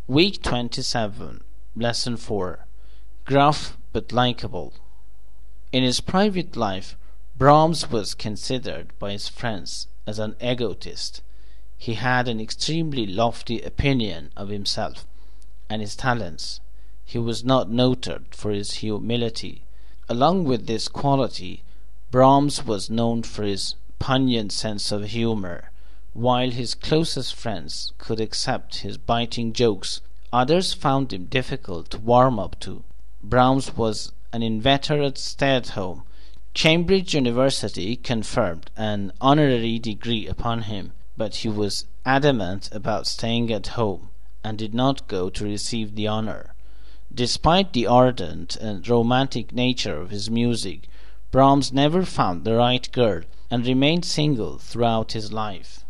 Week 27, Lesson 4. Gruff but likable. In his private life, Brahms was considered by his friends as an egotist. He had an extremely lofty opinion of himself and his talents. He was not noted for his humility. Along with this quality, Brahms was known for his pungent sense of humor. While his closest friends could accept his biting jokes, others found him difficult to warm up to. Brahms was an inveterate stay-at-home. Cambridge University conferred an honorary degree upon him, but he was adamant about staying at home and did not go to receive the honor. Despite the ardent and romantic nature of his music, Brahms never found the right girl and remained single throughout his life.